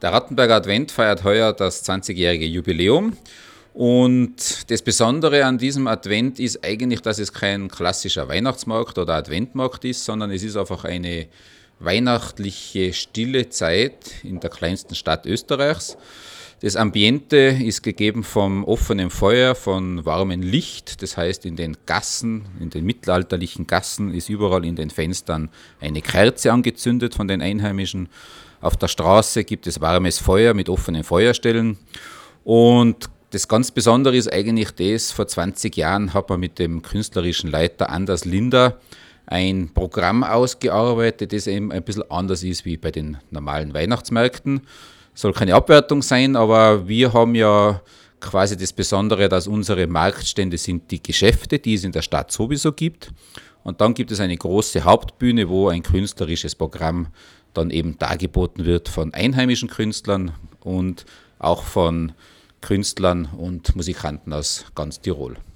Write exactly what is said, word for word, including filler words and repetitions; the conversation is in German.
Der Rattenberger Advent feiert heuer das zwanzigjährige Jubiläum und das Besondere an diesem Advent ist eigentlich, dass es kein klassischer Weihnachtsmarkt oder Adventmarkt ist, sondern es ist einfach eine weihnachtliche, stille Zeit in der kleinsten Stadt Österreichs. Das Ambiente ist gegeben vom offenen Feuer, von warmem Licht. Das heißt, in den Gassen, in den mittelalterlichen Gassen ist überall in den Fenstern eine Kerze angezündet von den Einheimischen. Auf der Straße gibt es warmes Feuer mit offenen Feuerstellen. Und das ganz Besondere ist eigentlich das, vor zwanzig Jahren hat man mit dem künstlerischen Leiter Anders Linder ein Programm ausgearbeitet, das eben ein bisschen anders ist wie bei den normalen Weihnachtsmärkten. Soll keine Abwertung sein, aber wir haben ja quasi das Besondere, dass unsere Marktstände sind die Geschäfte, die es in der Stadt sowieso gibt. Und dann gibt es eine große Hauptbühne, wo ein künstlerisches Programm dann eben dargeboten wird von einheimischen Künstlern und auch von Künstlern und Musikanten aus ganz Tirol.